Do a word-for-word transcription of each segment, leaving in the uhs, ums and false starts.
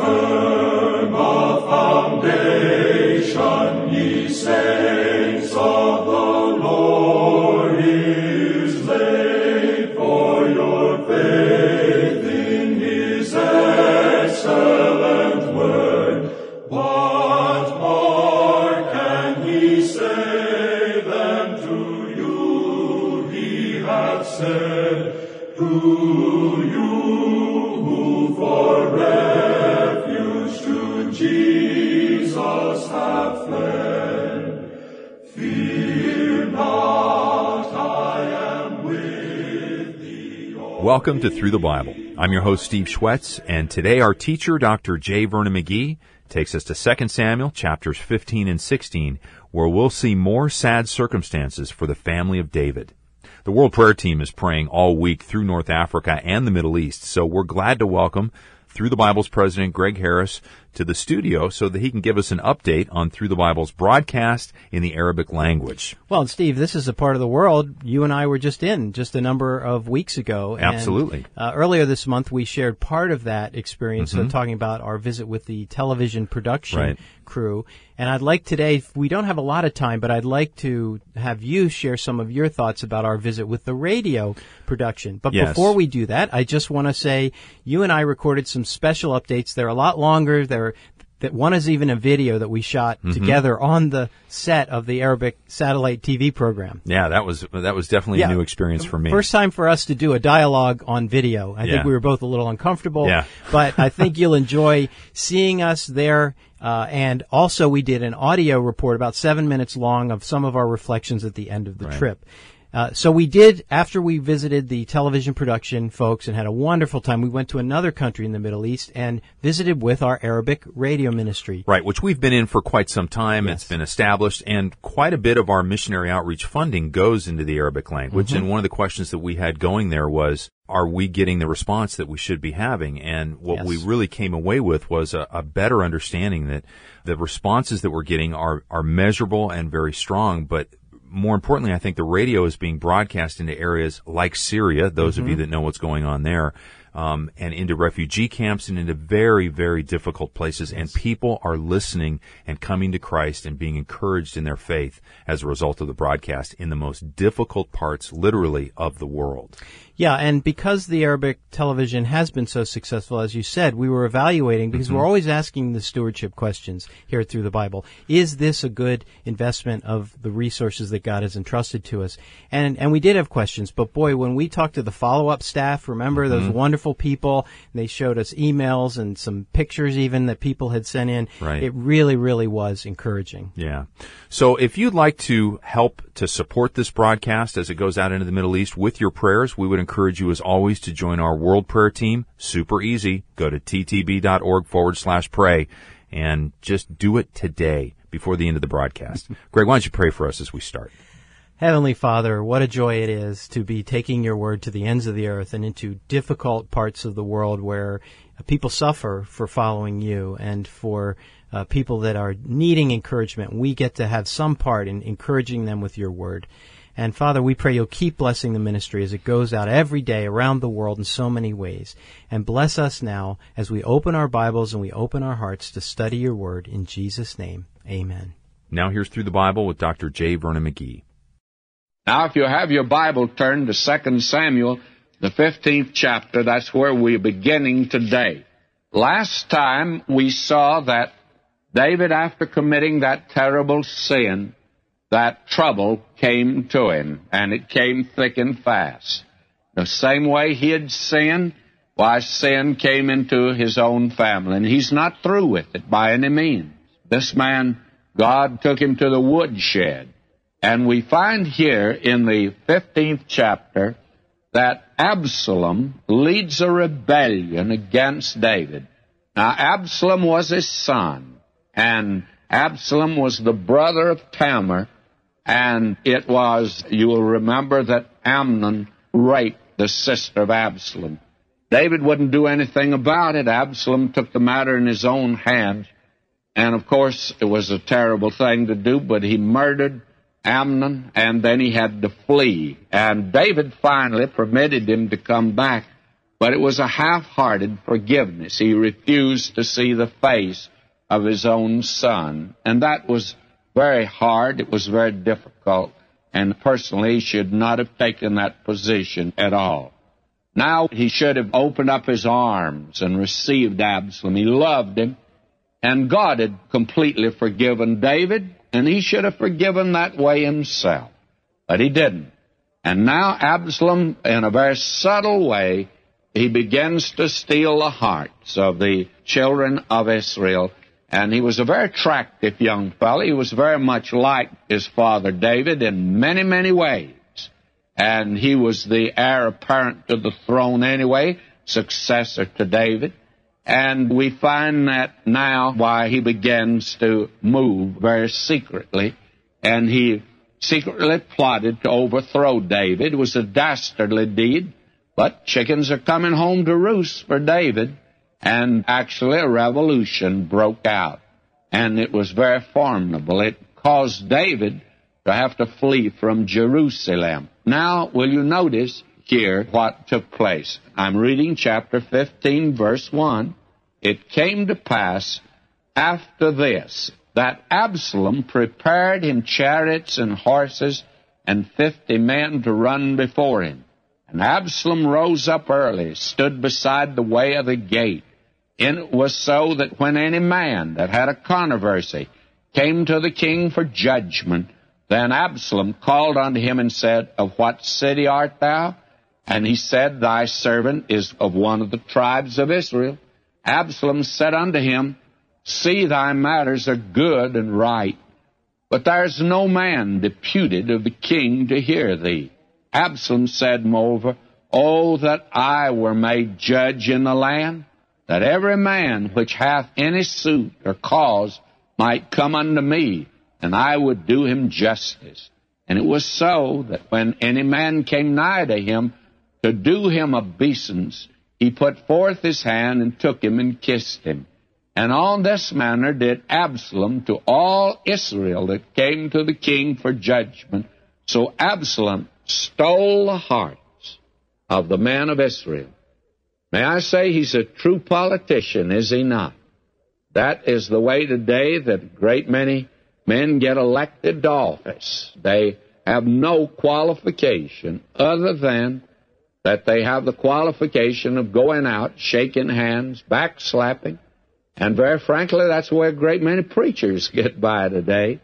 firm a foundation, ye saints of the Lord is laid, for your faith in his excellent word. What more can he say than to you he hath said? To you who for refuge to Jesus have fled, fear not, I am with thee. Welcome to Through the Bible. I'm your host, Steve Schwetz, and today our teacher, Doctor J. Vernon McGee, takes us to Second Samuel chapters fifteen and sixteen, where we'll see more sad circumstances for the family of David. The World Prayer Team is praying all week through North Africa and the Middle East, so we're glad to welcome Through the Bible's president, Greg Harris, to the studio so that he can give us an update on Through the Bible's broadcast in the Arabic language. Well, and Steve, this is a part of the world you and I were just in just a number of weeks ago. And, Absolutely. Uh, earlier this month, we shared part of that experience, Mm-hmm. uh, talking about our visit with the television production Right. crew. And I'd like today, we don't have a lot of time, but I'd like to have you share some of your thoughts about our visit with the radio production. But Yes. before we do that, I just want to say you and I recorded some special updates. They're a lot longer. They're that one is even a video that we shot Mm-hmm. together on the set of the Arabic satellite T V program. Yeah, that was that was definitely Yeah. a new experience for me. First time for us to do a dialogue on video. I Yeah. think we were both a little uncomfortable, Yeah. but I think you'll enjoy seeing us there. Uh, and also we did an audio report about seven minutes long of some of our reflections at the end of the Right. trip. Uh, so we did, after we visited the television production folks and had a wonderful time, we went to another country in the Middle East and visited with our Arabic radio ministry. Right, which we've been in for quite some time. Yes. It's been established, and quite a bit of our missionary outreach funding goes into the Arabic language. Mm-hmm. And one of the questions that we had going there was, are we getting the response that we should be having? And what Yes. we really came away with was a, a better understanding that the responses that we're getting are, are measurable and very strong, but more importantly, I think the radio is being broadcast into areas like Syria, those Mm-hmm. of you that know what's going on there, um, and into refugee camps and into very, very difficult places. Yes. And people are listening and coming to Christ and being encouraged in their faith as a result of the broadcast in the most difficult parts, literally, of the world. Yeah, and because the Arabic television has been so successful, as you said, we were evaluating, because Mm-hmm. we're always asking the stewardship questions here Through the Bible. Is this a good investment of the resources that God has entrusted to us? And and we did have questions, but boy, when we talked to the follow-up staff, remember Mm-hmm. those wonderful people, they showed us emails and some pictures even that people had sent in. Right. It really, really was encouraging. Yeah. So if you'd like to help to support this broadcast as it goes out into the Middle East with your prayers, we would encourage you as always to join our World Prayer Team. Super easy. Go to ttb.org forward slash pray and just do it today before the end of the broadcast. Greg, why don't you pray for us as we start? Heavenly Father, what a joy it is to be taking your word to the ends of the earth and into difficult parts of the world where people suffer for following you, and for uh, people that are needing encouragement. We get to have some part in encouraging them with your word. And Father, we pray you'll keep blessing the ministry as it goes out every day around the world in so many ways. And bless us now as we open our Bibles and we open our hearts to study your word. In Jesus' name, amen. Now here's Through the Bible with Doctor J. Vernon McGee. Now, if you have your Bible turned to Second Samuel, the fifteenth chapter, that's where we're beginning today. Last time we saw that David, after committing that terrible sin, that trouble came to him, and it came thick and fast. The same way he had sinned, why, sin came into his own family, and he's not through with it by any means. This man, God took him to the woodshed. And we find here in the fifteenth chapter that Absalom leads a rebellion against David. Now, Absalom was his son, and Absalom was the brother of Tamar, and it was, you will remember, that Amnon raped the sister of Absalom. David wouldn't do anything about it. Absalom took the matter in his own hands, and of course, it was a terrible thing to do, but he murdered Amnon, and then he had to flee. And David finally permitted him to come back, But it was a half-hearted forgiveness. He refused to see the face of his own son. And that was very hard. It was very difficult. And personally, he should not have taken that position at all. Now, he should have opened up his arms and received Absalom. He loved him. And God had completely forgiven David, and he should have forgiven that way himself. But he didn't. And now Absalom, in a very subtle way, he begins to steal the hearts of the children of Israel. And he was a very attractive young fellow. He was very much like his father David in many, many ways. And he was the heir apparent to the throne anyway, successor to David. And we find that now why he begins to move very secretly. And he secretly plotted to overthrow David. It was a dastardly deed. But chickens are coming home to roost for David, and actually a revolution broke out. And it was very formidable. It caused David to have to flee from Jerusalem. Now, will you notice here what took place? I'm reading chapter fifteen, verse one. It came to pass after this that Absalom prepared him chariots and horses and fifty men to run before him. And Absalom rose up early, stood beside the way of the gate. And it was so that when any man that had a controversy came to the king for judgment, then Absalom called unto him and said, Of what city art thou? And he said, Thy servant is of one of the tribes of Israel. Absalom said unto him, See, thy matters are good and right, but there is no man deputed of the king to hear thee. Absalom said, moreover, Oh, that I were made judge in the land, that every man which hath any suit or cause might come unto me, and I would do him justice. And it was so that when any man came nigh to him to do him obeisance, he put forth his hand and took him and kissed him. And on this manner did Absalom to all Israel that came to the king for judgment. So Absalom stole the hearts of the men of Israel. May I say he's a true politician, is he not? That is the way today that a great many men get elected to office. They have no qualification other than that they have the qualification of going out, shaking hands, backslapping. And very frankly, that's where a great many preachers get by today,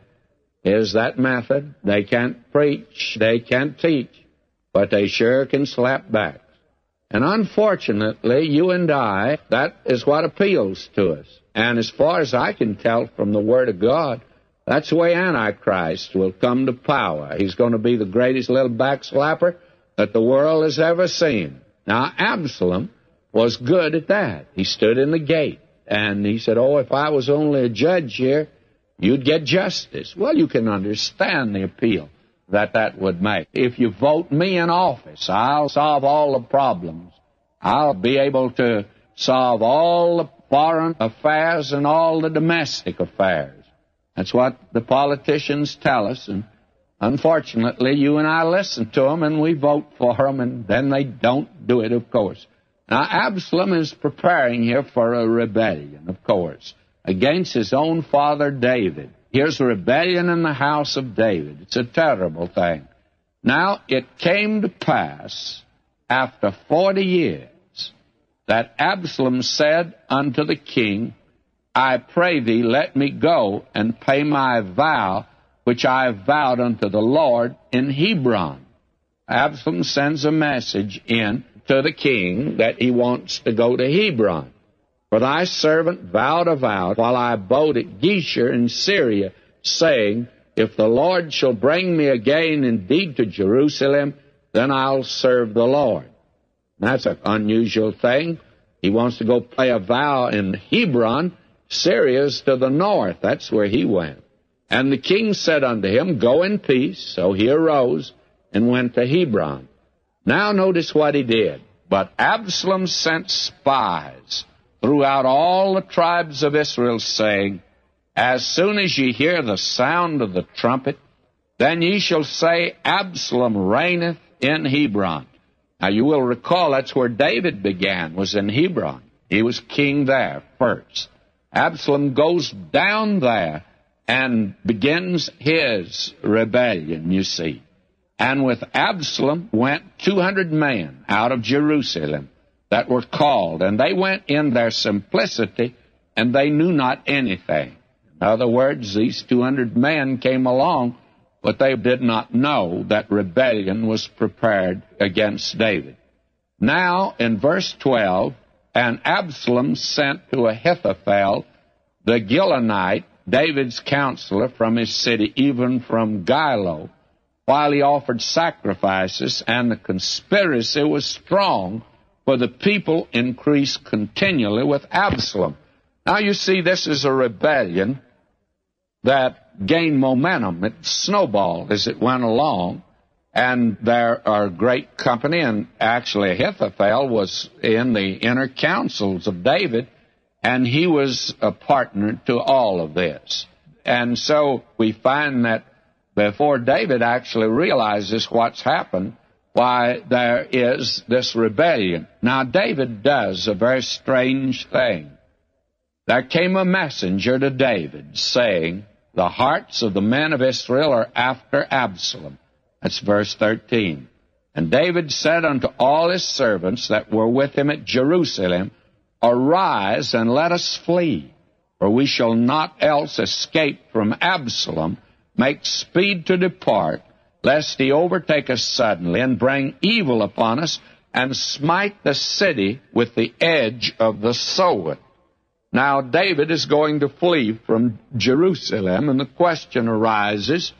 is that method. They can't preach, they can't teach, but they sure can slap back. And unfortunately, you and I, that is what appeals to us. And as far as I can tell from the Word of God, that's the way Antichrist will come to power. He's going to be the greatest little backslapper that the world has ever seen. Now, Absalom was good at that. He stood in the gate, and he said, oh, if I was only a judge here, you'd get justice. Well, you can understand the appeal that that would make. If you vote me in office, I'll solve all the problems. I'll be able to solve all the foreign affairs and all the domestic affairs. That's what the politicians tell us, and unfortunately, you and I listen to them, and we vote for them, and then they don't do it, of course. Now, Absalom is preparing here for a rebellion, of course, against his own father David. Here's a rebellion in the house of David. It's a terrible thing. Now, it came to pass after forty years that Absalom said unto the king, I pray thee, let me go and pay my vow which I have vowed unto the Lord in Hebron. Absalom sends a message in to the king that he wants to go to Hebron. For thy servant vowed a vow while I abode at Geshur in Syria, saying, If the Lord shall bring me again indeed to Jerusalem, then I'll serve the Lord. That's an unusual thing. He wants to go pay a vow in Hebron. Syria's to the north. That's where he went. And the king said unto him, Go in peace. So he arose and went to Hebron. Now notice what he did. But Absalom sent spies throughout all the tribes of Israel, saying, As soon as ye hear the sound of the trumpet, then ye shall say, Absalom reigneth in Hebron. Now, you will recall that's where David began, was in Hebron. He was king there first. Absalom goes down there and begins his rebellion, you see. And with Absalom went two hundred men out of Jerusalem that were called, and they went in their simplicity, and they knew not anything. In other words, these two hundred men came along, but they did not know that rebellion was prepared against David. Now, in verse twelve, and Absalom sent to Ahithophel, the Gilonite, David's counselor from his city, even from Gilo, while he offered sacrifices, and the conspiracy was strong, for the people increased continually with Absalom. Now, you see, this is a rebellion that gained momentum. It snowballed as it went along, and there are a great company, and actually Ahithophel was in the inner councils of David, and he was a partner to all of this. And so we find that before David actually realizes what's happened, why there is this rebellion. Now, David does a very strange thing. There came a messenger to David saying, the hearts of the men of Israel are after Absalom. That's verse thirteen. And David said unto all his servants that were with him at Jerusalem, arise and let us flee, for we shall not else escape from Absalom. Make speed to depart, lest he overtake us suddenly and bring evil upon us and smite the city with the edge of the sword. Now, David is going to flee from Jerusalem, and the question arises,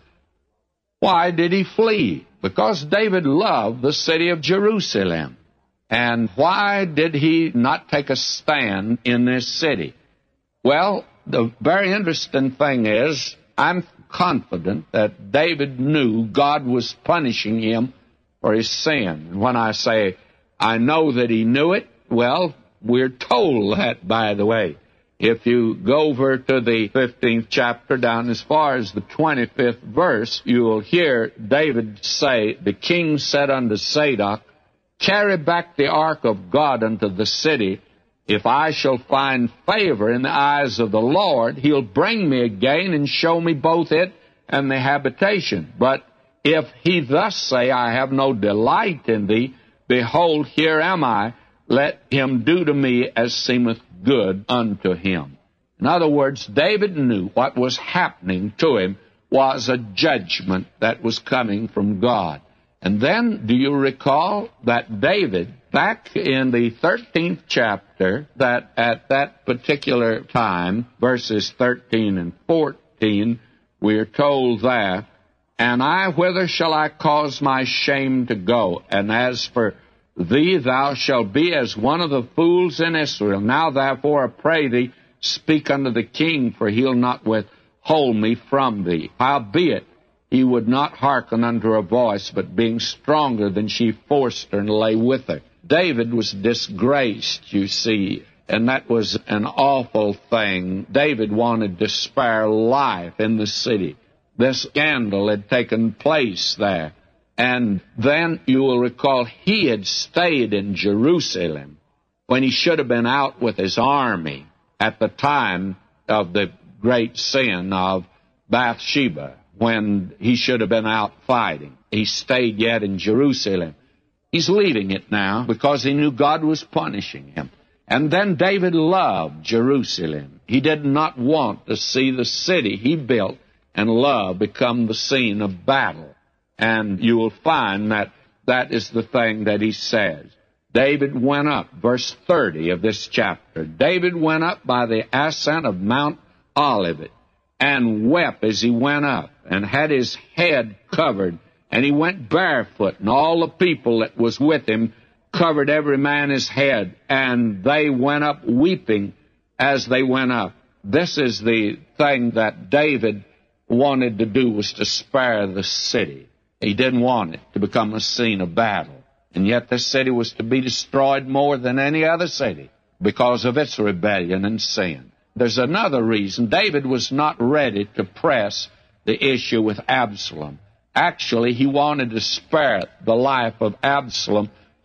why did he flee? Because David loved the city of Jerusalem. And why did he not take a stand in this city? Well, the very interesting thing is, I'm confident that David knew God was punishing him for his sin. And when I say, I know that he knew it, well, we're told that, by the way. If you go over to the fifteenth chapter, down as far as the twenty-fifth verse, you will hear David say, the king said unto Zadok, carry back the ark of God unto the city. If I shall find favor in the eyes of the Lord, he'll bring me again and show me both it and the habitation. But if he thus say, I have no delight in thee, behold, here am I, let him do to me as seemeth good unto him. In other words, David knew what was happening to him was a judgment that was coming from God. And then, do you recall that David, back in the thirteenth chapter, that at that particular time, verses thirteen and fourteen, we are told there, and I, whither shall I cause my shame to go? And as for thee, thou shalt be as one of the fools in Israel. Now, therefore, I pray thee, speak unto the king, for he'll not withhold me from thee. Howbeit, he would not hearken unto her voice, but being stronger than she, forced her and lay with her. David was disgraced, you see, and that was an awful thing. David wanted to spare life in the city. This scandal had taken place there. And then you will recall he had stayed in Jerusalem when he should have been out with his army at the time of the great sin of Bathsheba, when he should have been out fighting. He stayed yet in Jerusalem. He's leaving it now because he knew God was punishing him. And then David loved Jerusalem. He did not want to see the city he built and loved become the scene of battle. And you will find that that is the thing that he says. David went up, verse thirty of this chapter. David went up by the ascent of Mount Olivet and wept as he went up and had his head covered. And he went barefoot, and all the people that was with him covered every man his head. And they went up weeping as they went up. This is the thing that David wanted to do, was to spare the city. He didn't want it to become a scene of battle. And yet this city was to be destroyed more than any other city because of its rebellion and sin. There's another reason. David was not ready to press the issue with Absalom. Actually, he wanted to spare the life of Absalom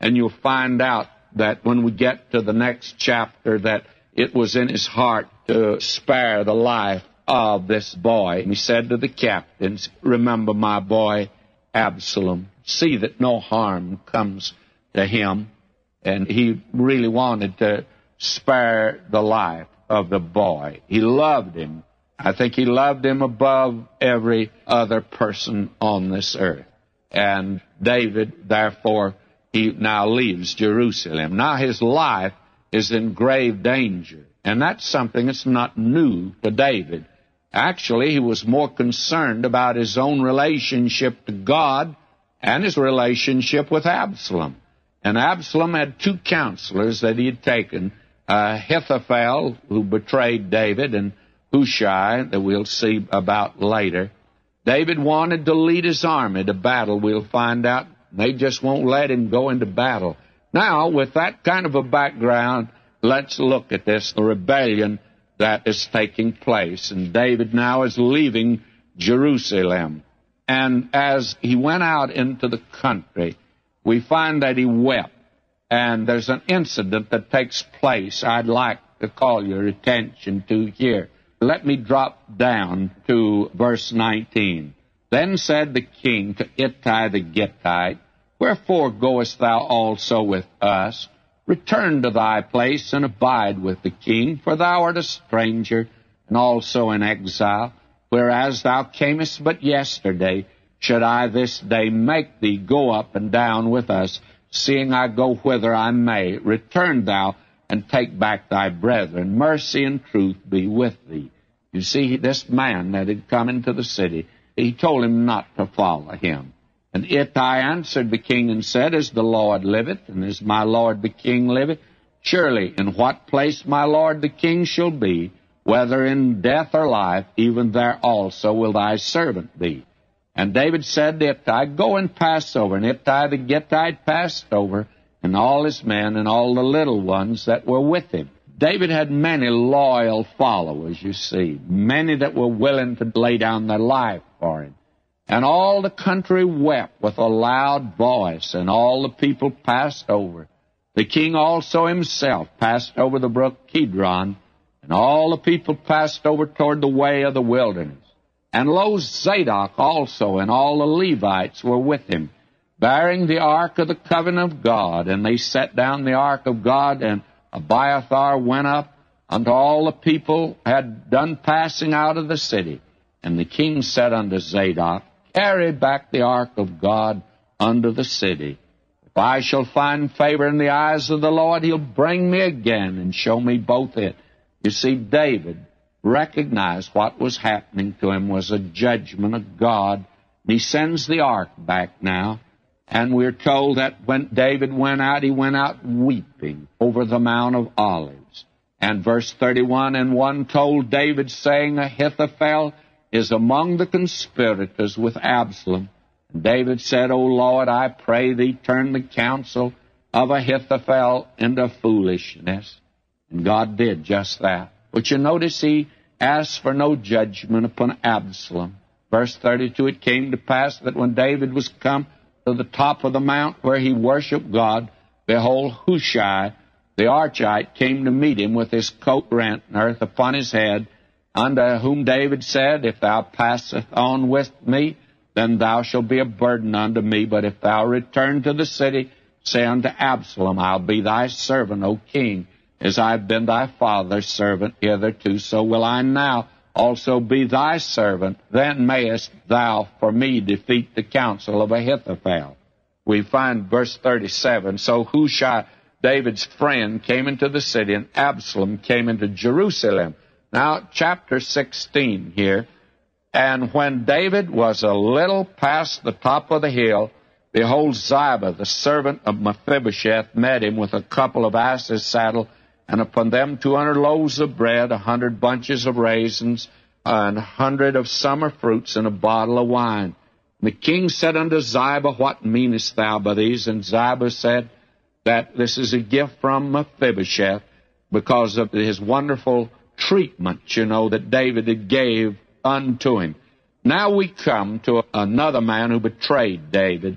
And you'll find out that when we get to the next chapter that it was in his heart to spare the life of this boy. And he said to the captains, remember my boy Absalom. See that no harm comes to him. And he really wanted to spare the life of the boy. He loved him. I think he loved him above every other person on this earth. And David, therefore, he now leaves Jerusalem. Now his life is in grave danger. And that's something that's not new to David. Actually, he was more concerned about his own relationship to God and his relationship with Absalom. And Absalom had two counselors that he had taken, uh, Ahithophel, who betrayed David, and Hushai, that we'll see about later. David wanted to lead his army to battle, we'll find out. They just won't let him go into battle. Now, with that kind of a background, let's look at this, the rebellion that is taking place. And David now is leaving Jerusalem. And as he went out into the country, we find that he wept. And there's an incident that takes place I'd like to call your attention to here. Let me drop down to verse nineteen. Then said the king to Ittai the Gittite, wherefore goest thou also with us? Return to thy place and abide with the king, for thou art a stranger and also an exile. Whereas thou camest but yesterday, should I this day make thee go up and down with us, seeing I go whither I may? Return thou and take back thy brethren. Mercy and truth be with thee. You see, this man that had come into the city, he told him not to follow him. And Ittai answered the king and said, as the Lord liveth, and as my lord the king liveth, surely in what place my lord the king shall be, whether in death or life, even there also will thy servant be. And David said to Ittai, go and pass over. And Ittai the Gittite passed over, and all his men and all the little ones that were with him. David had many loyal followers, you see, many that were willing to lay down their life for him. And all the country wept with a loud voice, and all the people passed over. The king also himself passed over the brook Kidron, and all the people passed over toward the way of the wilderness. And lo, Zadok also and all the Levites were with him, bearing the ark of the covenant of God. And they set down the ark of God, and Abiathar went up unto all the people had done passing out of the city. And the king said unto Zadok, carry back the ark of God unto the city. If I shall find favor in the eyes of the Lord, he'll bring me again and show me both it. You see, David recognized what was happening to him was a judgment of God. He sends the ark back now. And we're told that when David went out, he went out weeping over the Mount of Olives. And verse thirty-one, and one told David, saying, Ahithophel is among the conspirators with Absalom. And David said, O Lord, I pray thee, turn the counsel of Ahithophel into foolishness. And God did just that. But you notice he asked for no judgment upon Absalom. Verse thirty-two, it came to pass that when David was come to the top of the mount where he worshipped God, behold, Hushai the Archite came to meet him with his coat rent and earth upon his head, unto whom David said, if thou passest on with me, then thou shalt be a burden unto me. But if thou return to the city, say unto Absalom, I'll be thy servant, O king, as I have been thy father's servant hitherto, so will I now also be thy servant. Then mayest thou for me defeat the counsel of Ahithophel. We find verse thirty-seven, so Hushai, David's friend, came into the city, and Absalom came into Jerusalem. Now, chapter sixteen here. And when David was a little past the top of the hill, behold, Ziba, the servant of Mephibosheth, met him with a couple of asses' saddle, and upon them two hundred loaves of bread, a hundred bunches of raisins, and a hundred of summer fruits, and a bottle of wine. And the king said unto Ziba, what meanest thou by these? And Ziba said that this is a gift from Mephibosheth because of his wonderful treatment, you know, that David had gave unto him. Now we come to another man who betrayed David.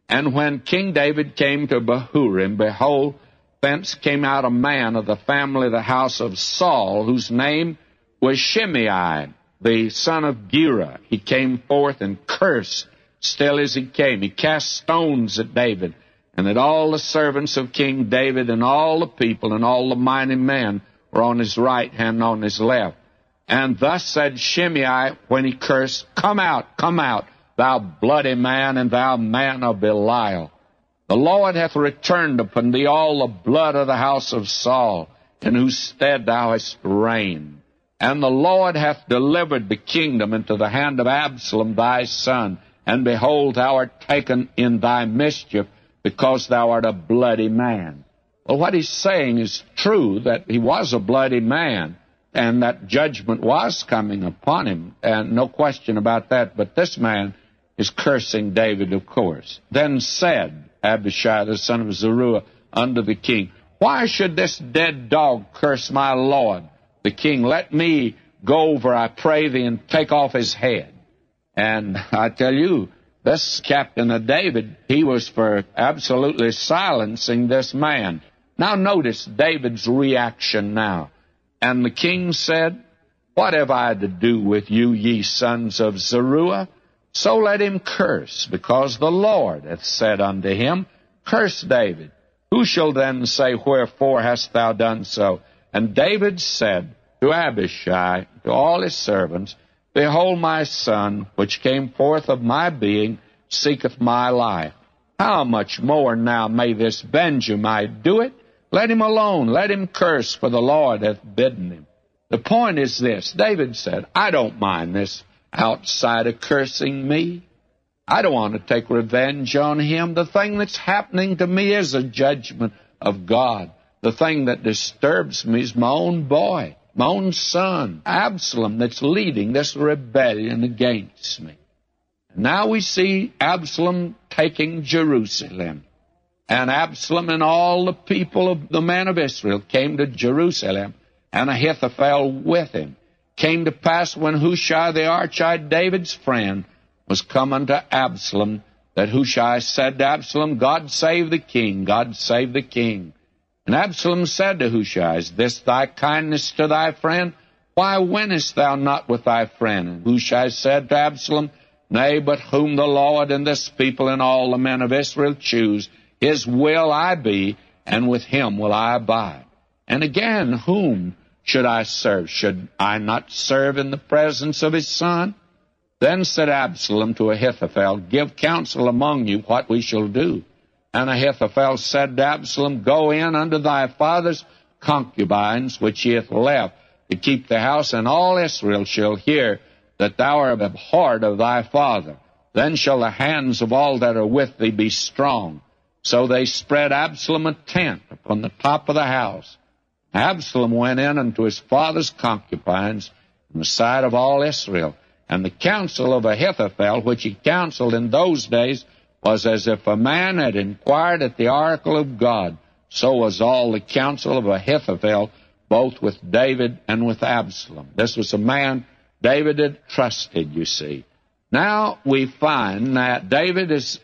And when King David came to Bahurim, behold, thence came out a man of the family of the house of Saul, whose name was Shimei, the son of Gera. He came forth and cursed still as he came. He cast stones at David, and at all the servants of King David, and all the people, and all the mighty men were on his right hand and on his left. And thus said Shimei when he cursed, Come out, come out, thou bloody man, and thou man of Belial. The Lord hath returned upon thee all the blood of the house of Saul, in whose stead thou hast reigned. And the Lord hath delivered the kingdom into the hand of Absalom thy son. And behold, thou art taken in thy mischief, because thou art a bloody man. Well, what he's saying is true, that he was a bloody man, and that judgment was coming upon him, and no question about that. But this man is cursing David, of course. Then said Abishai, the son of Zeruiah, unto the king, Why should this dead dog curse my lord, the king? Let me go over, I pray thee, and take off his head. And I tell you, this captain of David, he was for absolutely silencing this man. Now notice David's reaction now. And the king said, What have I to do with you, ye sons of Zeruiah? So let him curse, because the Lord hath said unto him, Curse David. Who shall then say, Wherefore hast thou done so? And David said to Abishai, to all his servants, Behold, my son, which came forth of my being, seeketh my life. How much more now may this Benjamite do it? Let him alone, let him curse, for the Lord hath bidden him. The point is this, David said, I don't mind this outsider cursing me. I don't want to take revenge on him. The thing that's happening to me is a judgment of God. The thing that disturbs me is my own boy, my own son, Absalom, that's leading this rebellion against me. And now we see Absalom taking Jerusalem. And Absalom and all the people of the men of Israel came to Jerusalem, and Ahithophel with him. Came to pass when Hushai the Archite, David's friend, was come unto Absalom, that Hushai said to Absalom, God save the king, God save the king. And Absalom said to Hushai, Is this thy kindness to thy friend? Why wentest thou not with thy friend? And Hushai said to Absalom, Nay, but whom the Lord and this people and all the men of Israel choose, his will I be, and with him will I abide. And again, whom should I serve? Should I not serve in the presence of his son? Then said Absalom to Ahithophel, Give counsel among you what we shall do. And Ahithophel said to Absalom, Go in unto thy father's concubines, which he hath left, to keep the house, and all Israel shall hear that thou art abhorred of thy father. Then shall the hands of all that are with thee be strong. So they spread Absalom a tent upon the top of the house. Absalom went in unto his father's concubines in the sight of all Israel. And the counsel of Ahithophel, which he counseled in those days, was as if a man had inquired at the oracle of God. So was all the counsel of Ahithophel, both with David and with Absalom. This was a man David had trusted, you see. Now we find that David is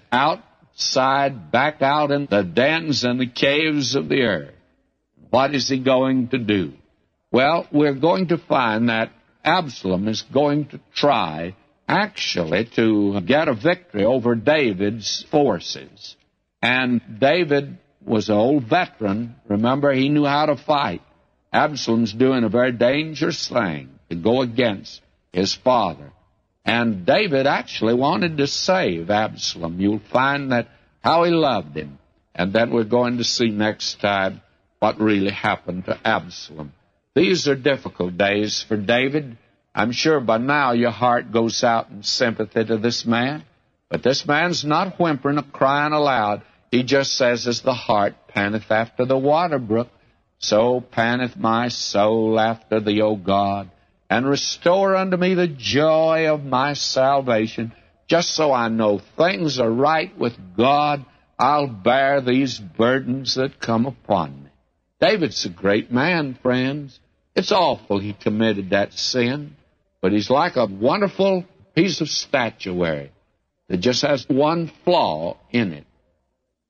outside, back out in the dens and the caves of the earth. What is he going to do? Well, we're going to find that Absalom is going to try, actually, to get a victory over David's forces. And David was an old veteran. Remember, he knew how to fight. Absalom's doing a very dangerous thing, to go against his father. And David actually wanted to save Absalom. You'll find that how he loved him. And then we're going to see next time what really happened to Absalom. These are difficult days for David. I'm sure by now your heart goes out in sympathy to this man. But this man's not whimpering or crying aloud. He just says, As the hart panteth after the water brook, so panteth my soul after thee, O God. And restore unto me the joy of my salvation. Just so I know things are right with God, I'll bear these burdens that come upon me. David's a great man, friends. It's awful he committed that sin, but he's like a wonderful piece of statuary that just has one flaw in it.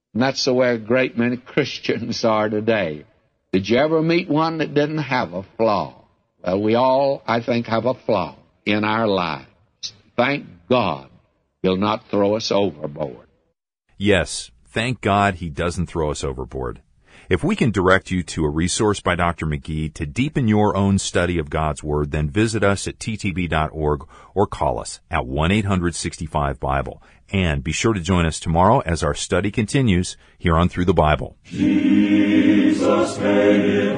And that's the way a great many Christians are today. Did you ever meet one that didn't have a flaw? Well, we all, I think, have a flaw in our lives. Thank God He'll not throw us overboard. Yes, thank God He doesn't throw us overboard. If we can direct you to a resource by Doctor McGee to deepen your own study of God's Word, then visit us at t t b dot org or call us at one eight hundred sixty-five Bible. And be sure to join us tomorrow as our study continues here on Through the Bible. Jesus made it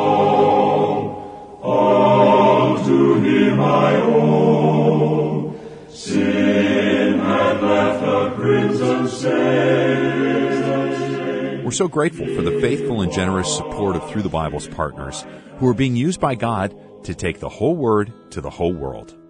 all, all to Him I owe. Sin had left a crimson stain. We're so grateful for the faithful and generous support of Through the Bible's partners, who are being used by God to take the whole Word to the whole world.